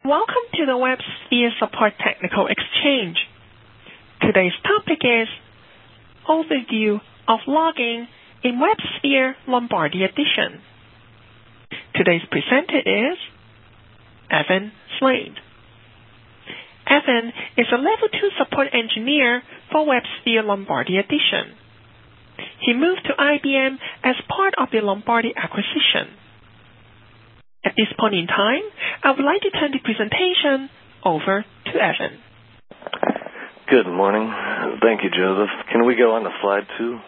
Welcome to the WebSphere Support Technical Exchange. Today's topic is Overview of Logging in WebSphere Lombardi Edition. Today's presenter is Evan Slade. Evan is a Level 2 support engineer for WebSphere Lombardi Edition. He moved to IBM as part of the Lombardi acquisition. At this point in time, I would like to turn the presentation over to Evan. Good morning. Thank you, Joseph. Can we go on to slide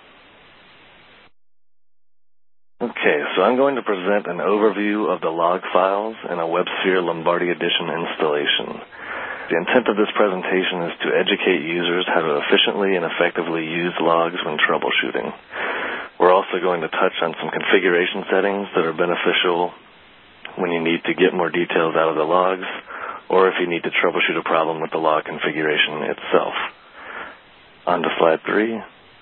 2? Okay, so I'm going to present an overview of the log files in a WebSphere Lombardi Edition installation. The intent of this presentation is to educate users how to efficiently and effectively use logs when troubleshooting. We're also going to touch on some configuration settings that are beneficial when you need to get more details out of the logs, or if you need to troubleshoot a problem with the log configuration itself. On to slide 3.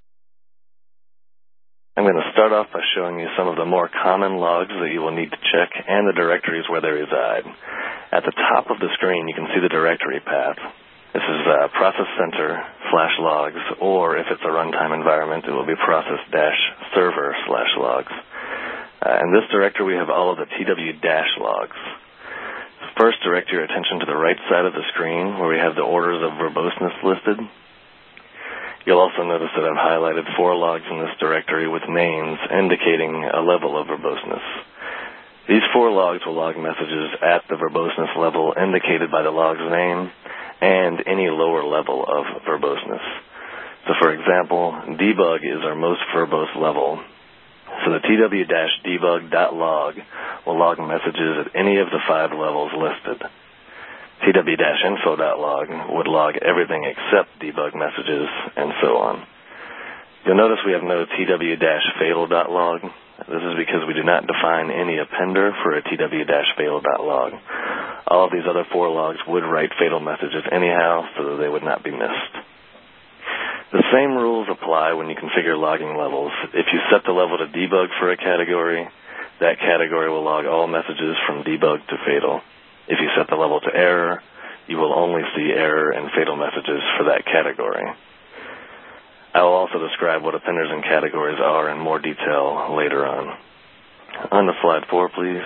I'm going to start off by showing you some of the more common logs that you will need to check and the directories where they reside. At the top of the screen, you can see the directory path. This is process center/logs, or if it's a runtime environment, it will be process-server/logs. In this directory, we have all of the TW-logs. First, direct your attention to the right side of the screen where we have the orders of verboseness listed. You'll also notice that I've highlighted 4 logs in this directory with names indicating a level of verboseness. These 4 logs will log messages at the verboseness level indicated by the log's name and any lower level of verboseness. So, for example, debug is our most verbose level. So the tw-debug.log will log messages at any of the 5 levels listed. tw-info.log would log everything except debug messages, and so on. You'll notice we have no tw-fatal.log. This is because we do not define any appender for a tw-fatal.log. All of these other 4 logs would write fatal messages anyhow, so that they would not be missed. The same rules apply when you configure logging levels. If you set the level to debug for a category, that category will log all messages from debug to fatal. If you set the level to error, you will only see error and fatal messages for that category. I will also describe what appenders and categories are in more detail later on. On to slide 4, please.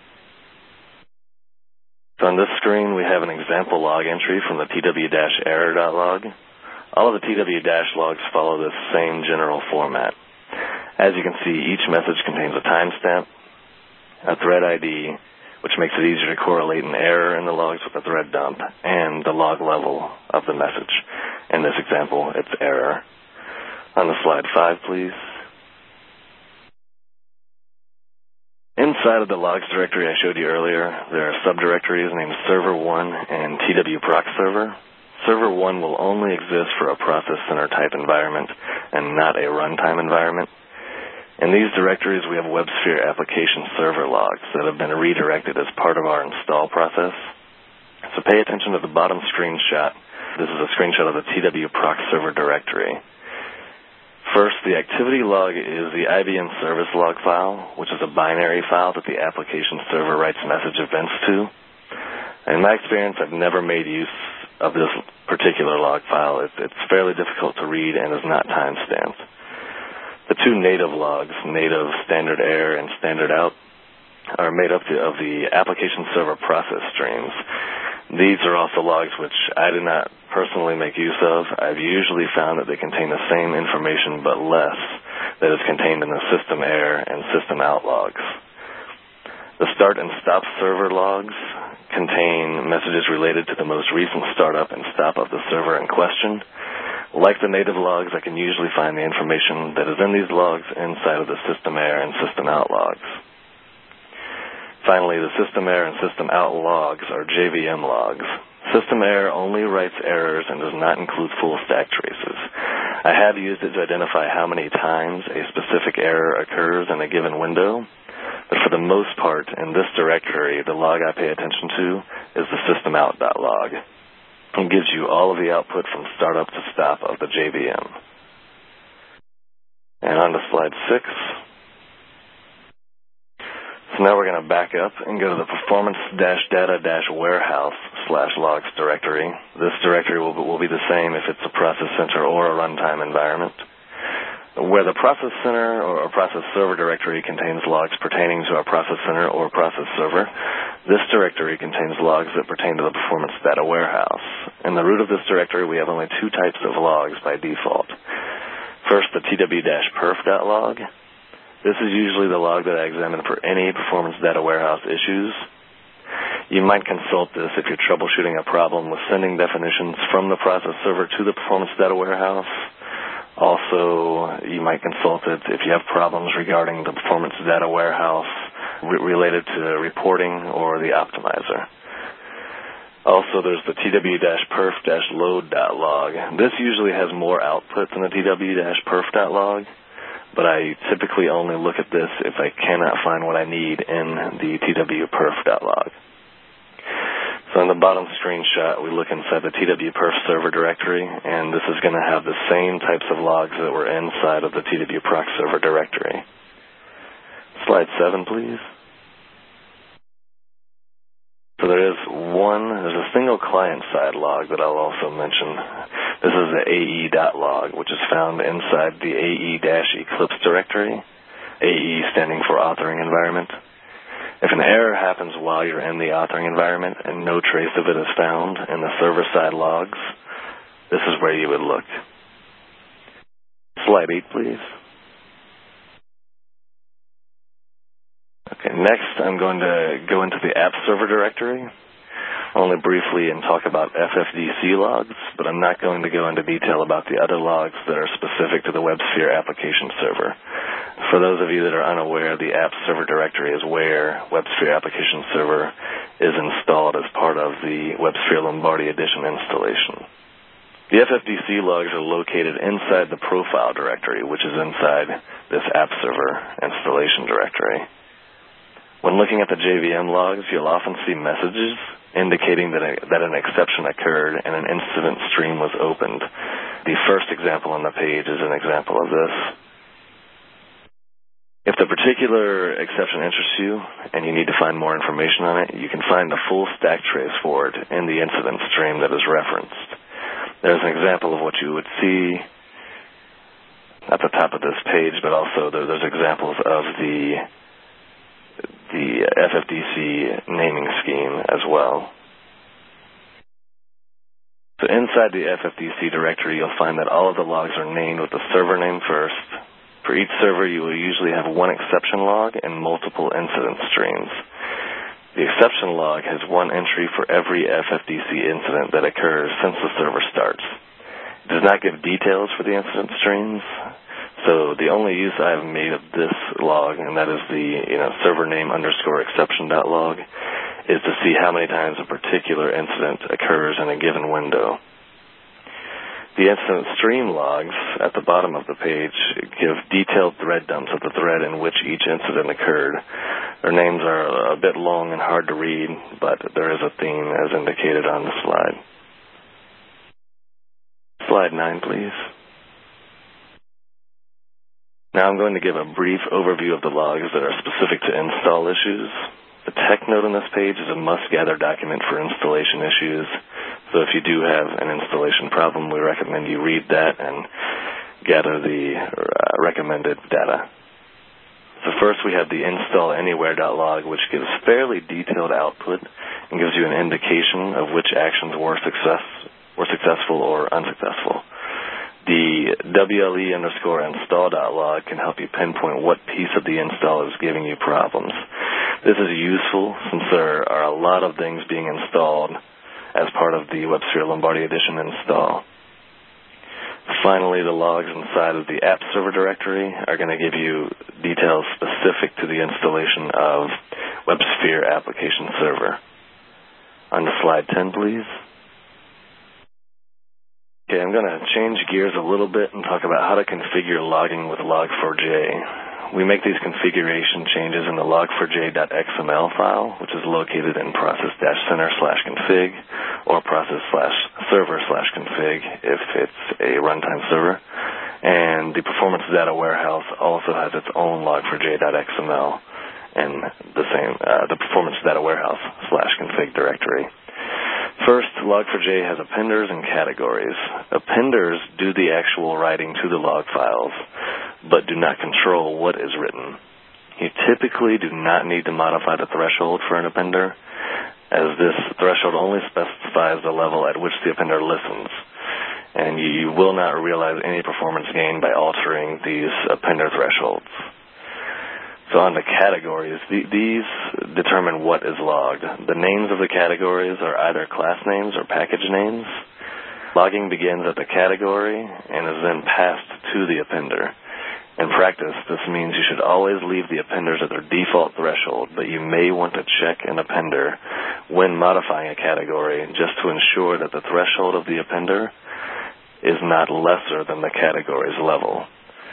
So on this screen, we have an example log entry from the tw-error.log. All of the tw-logs follow this same general format. As you can see, each message contains a timestamp, a thread ID, which makes it easier to correlate an error in the logs with a thread dump, and the log level of the message. In this example, it's error. On to slide 5, please. Inside of the logs directory I showed you earlier, there are subdirectories named server1 and twproc-server. Server1 will only exist for a process center type environment and not a runtime environment. In these directories, we have WebSphere application server logs that have been redirected as part of our install process. So pay attention to the bottom screenshot. This is a screenshot of the twproc-server directory. First, the activity log is the IBM service log file, which is a binary file that the application server writes message events to. In my experience, I've never made use of this particular log file. It's fairly difficult to read and is not time-stamped. The 2 native logs, native standard error and standard out, are made up of the application server process streams. These are also logs which I do not personally make use of. I've usually found that they contain the same information but less that is contained in the system error and system out logs. The start and stop server logs contain messages related to the most recent startup and stop of the server in question. Like the native logs, I can usually find the information that is in these logs inside of the system error and system out logs. Finally, the system error and system out logs are JVM logs. System error only writes errors and does not include full stack traces. I have used it to identify how many times a specific error occurs in a given window. But for the most part, in this directory, the log I pay attention to is the systemout.log. It gives you all of the output from startup to stop of the JVM. And on to slide 6. So now we're going to back up and go to the performance-data-warehouse/logs directory. This directory will be the same if it's a process center or a runtime environment. Where the process center or process server directory contains logs pertaining to our process center or process server, this directory contains logs that pertain to the performance data warehouse. In the root of this directory, we have only two types of logs by default. First, the tw-perf.log. This is usually the log that I examine for any performance data warehouse issues. You might consult this if you're troubleshooting a problem with sending definitions from the process server to the performance data warehouse. Also, you might consult it if you have problems regarding the performance data warehouse related to reporting or the optimizer. Also, there's the tw-perf-load.log. This usually has more output than the tw-perf.log, but I typically only look at this if I cannot find what I need in the tw-perf.log. So in the bottom screenshot, we look inside the tw-perf server directory, and this is going to have the same types of logs that were inside of the twproc server directory. Slide 7, please. So there's a single client-side log that I'll also mention. This is the ae.log, which is found inside the ae-eclipse directory, AE standing for authoring environment. If an error happens while you're in the authoring environment and no trace of it is found in the server-side logs, this is where you would look. Slide 8, please. Okay, next I'm going to go into the app server directory, only briefly, and talk about FFDC logs, but I'm not going to go into detail about the other logs that are specific to the WebSphere application server. For those of you that are unaware, the app server directory is where WebSphere application server is installed as part of the WebSphere Lombardi Edition installation. The FFDC logs are located inside the profile directory, which is inside this app server installation directory. When looking at the JVM logs, you'll often see messages indicating that an exception occurred and an incident stream was opened. The first example on the page is an example of this. If the particular exception interests you and you need to find more information on it, you can find the full stack trace for it in the incident stream that is referenced. There's an example of what you would see at the top of this page, but also there's examples of the FFDC naming scheme as well. So inside the FFDC directory, you'll find that all of the logs are named with the server name first. For each server, you will usually have one exception log and multiple incident streams. The exception log has one entry for every FFDC incident that occurs since the server starts. It does not give details for the incident streams, so the only use I have made of this log, and that is the server name _exception.log, is to see how many times a particular incident occurs in a given window. The incident stream logs at the bottom of the page give detailed thread dumps of the thread in which each incident occurred. Their names are a bit long and hard to read, but there is a theme as indicated on the slide. Slide 9, please. Now I'm going to give a brief overview of the logs that are specific to install issues. The tech note on this page is a must-gather document for installation issues. So if you do have an installation problem, we recommend you read that and gather the recommended data. So first we have the installanywhere.log, which gives fairly detailed output and gives you an indication of which actions were successful or unsuccessful. The WLE_install.log can help you pinpoint what piece of the install is giving you problems. This is useful since there are a lot of things being installed as part of the WebSphere Lombardi Edition install. Finally, the logs inside of the app server directory are going to give you details specific to the installation of WebSphere application server. On to slide 10, please. Okay, I'm going to change gears a little bit and talk about how to configure logging with log4j. We make these configuration changes in the log4j.xml file, which is located in process-center/config or process/server/config if it's a runtime server. And the performance data warehouse also has its own log4j.xml. and the performance data warehouse /config directory. First, Log4j has appenders and categories. Appenders do the actual writing to the log files, but do not control what is written. You typically do not need to modify the threshold for an appender, as this threshold only specifies the level at which the appender listens, and you will not realize any performance gain by altering these appender thresholds. So on the categories, these determine what is logged. The names of the categories are either class names or package names. Logging begins at the category and is then passed to the appender. In practice, this means you should always leave the appenders at their default threshold, but you may want to check an appender when modifying a category just to ensure that the threshold of the appender is not lesser than the category's level.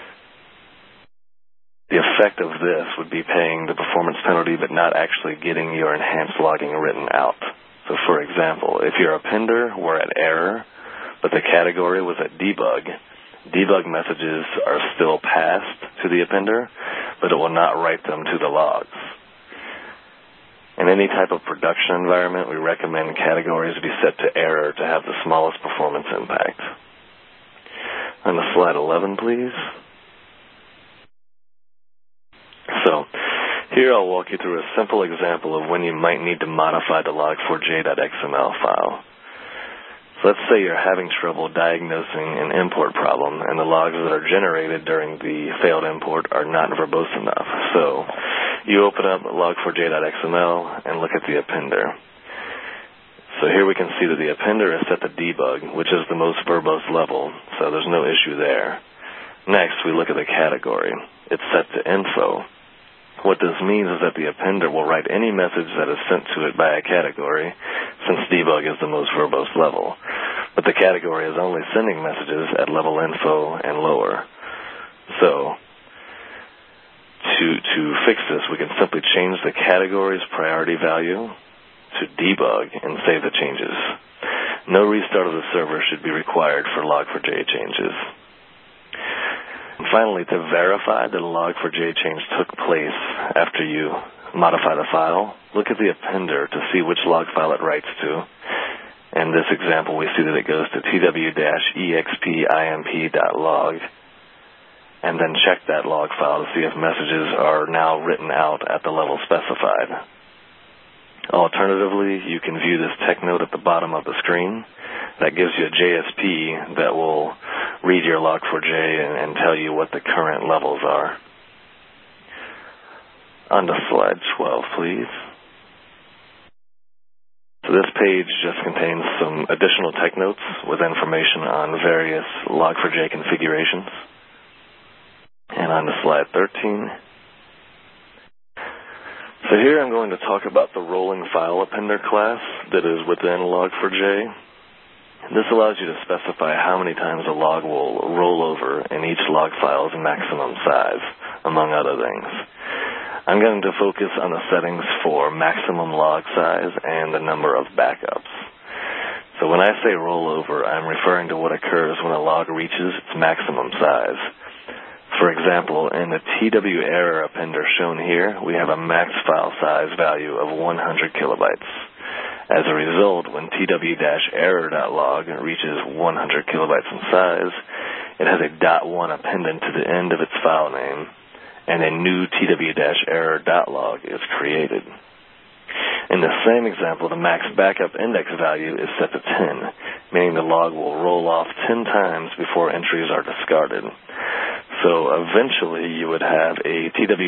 The effect of this would be paying the performance penalty but not actually getting your enhanced logging written out. So for example, if your appender were at error but the category was at debug, debug messages are still passed to the appender, but it will not write them to the logs. In any type of production environment, we recommend categories be set to error to have the smallest performance impact. On to slide 11, please. So, here I'll walk you through a simple example of when you might need to modify the log4j.xml file. So let's say you're having trouble diagnosing an import problem, and the logs that are generated during the failed import are not verbose enough. So you open up log4j.xml and look at the appender. So here we can see that the appender is set to debug, which is the most verbose level, so there's no issue there. Next, we look at the category. It's set to info. What this means is that the appender will write any message that is sent to it by a category, since debug is the most verbose level. But the category is only sending messages at level info and lower. So, to fix this, we can simply change the category's priority value to debug and save the changes. No restart of the server should be required for log4j changes. And finally, to verify that a log4j change took place after you modify the file, look at the appender to see which log file it writes to. In this example, we see that it goes to tw-expimp.log, and then check that log file to see if messages are now written out at the level specified. Alternatively, you can view this tech note at the bottom of the screen. That gives you a JSP that will read your log4j and tell you what the current levels are. On to slide 12, please. So this page just contains some additional tech notes with information on various log4j configurations. And on to slide 13. So here I'm going to talk about the rolling file appender class that is within log4j. This allows you to specify how many times a log will roll over in each log file's maximum size, among other things. I'm going to focus on the settings for maximum log size and the number of backups. So when I say rollover, I'm referring to what occurs when a log reaches its maximum size. For example, in the TW-error appender shown here, we have a max file size value of 100 kilobytes. As a result, when tw-error.log reaches 100 kilobytes in size, it has a .1 appended to the end of its file name, and a new tw-error.log is created. In the same example, the max backup index value is set to 10, meaning the log will roll off 10 times before entries are discarded. So eventually you would have a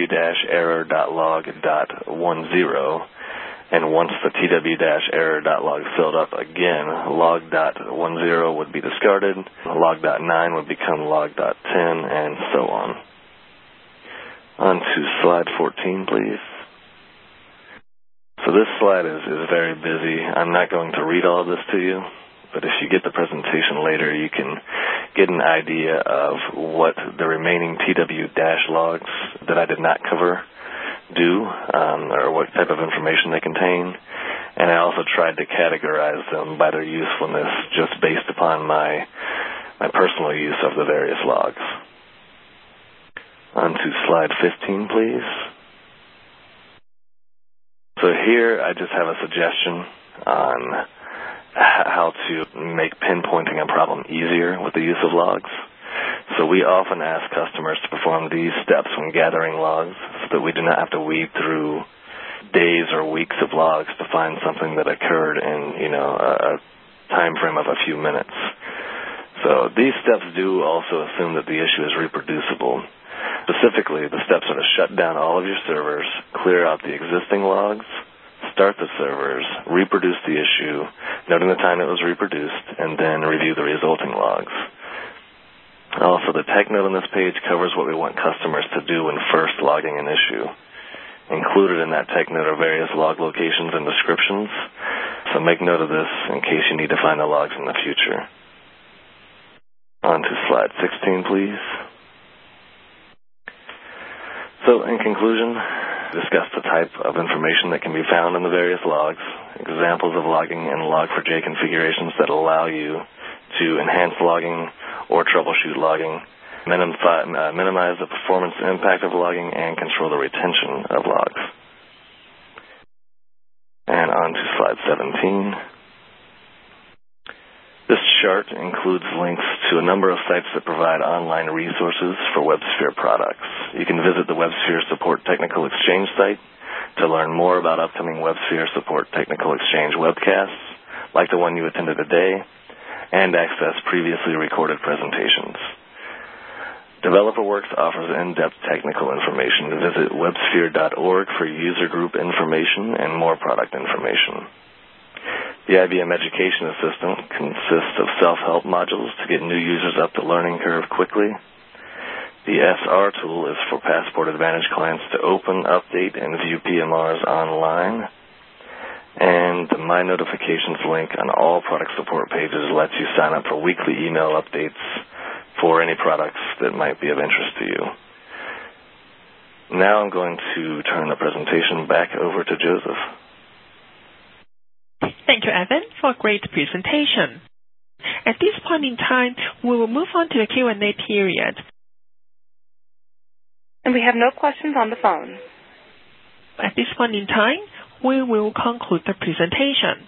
tw-error.log.10, and once the tw-error.log filled up again, log.10 would be discarded, log.9 would become log.10, and so on. On to slide 14, please. So this slide is very busy. I'm not going to read all of this to you, but if you get the presentation later, you can get an idea of what the remaining tw-logs that I did not cover do, or what type of information they contain. And I also tried to categorize them by their usefulness just based upon my personal use of the various logs. On to slide 15, please. So here I just have a suggestion on how to make pinpointing a problem easier with the use of logs. So we often ask customers to perform these steps when gathering logs so that we do not have to weed through days or weeks of logs to find something that occurred in, a time frame of a few minutes. So these steps do also assume that the issue is reproducible. Specifically, the steps are to shut down all of your servers, clear out the existing logs, start the servers, reproduce the issue, noting the time it was reproduced, and then review the resulting logs. Also, the tech note on this page covers what we want customers to do when first logging an issue. Included in that tech note are various log locations and descriptions, so make note of this in case you need to find the logs in the future. On to slide 16, please. So, in conclusion, discuss the type of information that can be found in the various logs, examples of logging and Log4j configurations that allow you to enhance logging or troubleshoot logging, minimize the performance impact of logging, and control the retention of logs. And on to slide 17. This chart includes links to a number of sites that provide online resources for WebSphere products. You can visit the WebSphere Support Technical Exchange site to learn more about upcoming WebSphere Support Technical Exchange webcasts, like the one you attended today, and access previously recorded presentations. DeveloperWorks offers in-depth technical information. Visit websphere.org for user group information and more product information. The IBM Education Assistant consists of self-help modules to get new users up the learning curve quickly. The SR tool is for Passport Advantage clients to open, update, and view PMRs online. And the My Notifications link on all product support pages lets you sign up for weekly email updates for any products that might be of interest to you. Now I'm going to turn the presentation back over to Joseph. Thank you, Evan, for a great presentation. At this point in time, we will move on to the Q&A period. And we have no questions on the phone. At this point in time, we will conclude the presentation.